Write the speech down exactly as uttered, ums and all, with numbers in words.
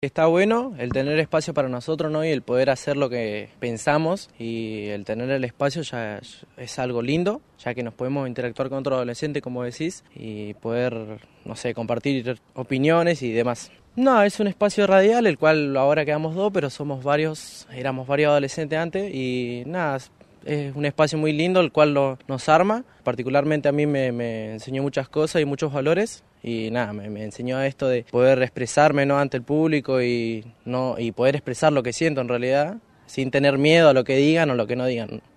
Está bueno el tener espacio para nosotros, ¿no? Y el poder hacer lo que pensamos, y el tener el espacio ya es algo lindo, ya que nos podemos interactuar con otro adolescente, como decís, y poder, no sé, compartir opiniones y demás. No, es un espacio radial, el cual ahora quedamos dos, pero somos varios, éramos varios adolescentes antes, y nada, es un espacio muy lindo, el cual lo, nos arma. Particularmente a mí me, me enseñó muchas cosas y muchos valores, y nada, me, me enseñó esto de poder expresarme, ¿no?, ante el público, y, no, y poder expresar lo que siento en realidad, sin tener miedo a lo que digan o lo que no digan.